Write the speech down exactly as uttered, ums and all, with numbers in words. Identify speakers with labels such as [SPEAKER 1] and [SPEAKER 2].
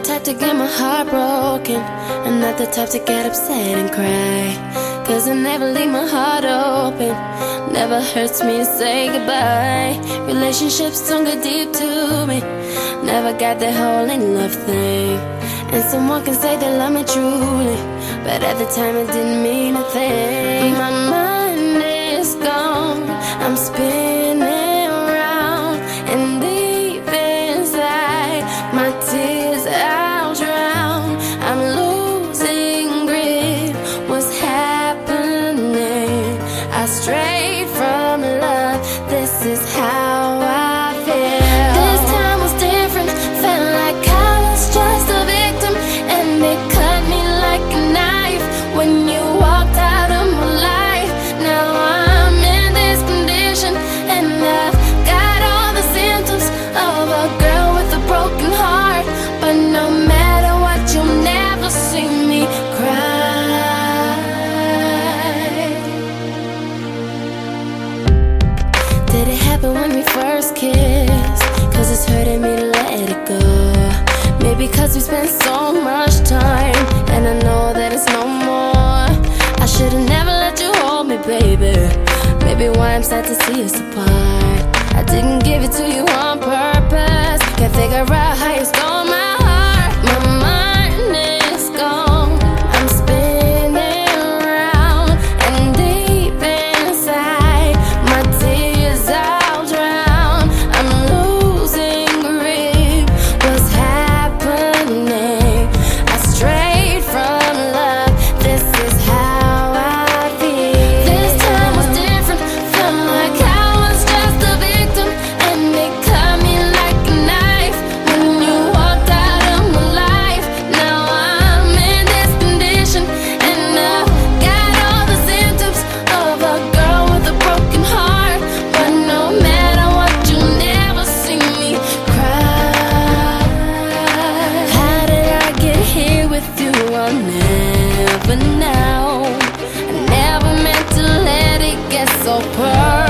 [SPEAKER 1] type to get my heart broken. I'm not the type to get upset and cry, cause I never leave my heart open. Never hurts me to say goodbye. Relationships don't get deep to me. Never got that whole in love thing. And someone can say they love me truly, but at the time it didn't mean a thing. My mind is gone, I'm spinning around, and deep inside my tears I'll drown. I'm losing grip, what's happening? I strayed from love, this is how I feel. This time was different, felt like I was just a victim, and they cut me like a knife when you walked out of my life. Now I'm in this condition, and I've got all the symptoms of a girl with a broken heart. But no matter what, you'll never see me cry. Did it happen when we first kissed? Cause it's hurting me to let it go. Maybe cause we spent so much time, and I know that it's no more. I should've never let you hold me, baby. Maybe why I'm sad to see us apart. I didn't give it to you on purpose. Can't figure out how you stole my heart. My mind is gone, I'm spinning around, and deep inside my tears I'll drown. I'm losing grip, what's happening? I strayed from love, this is how I feel. This time was different, felt like I was just a victim, and they cut me like a knife when you walked out of my life. Now I'm in this condition, and I've got all the symptoms of a girl with a broken heart. But no matter what, you'll never see me cry. How did I get here with you? I'll never know. I never meant to let it get so personal.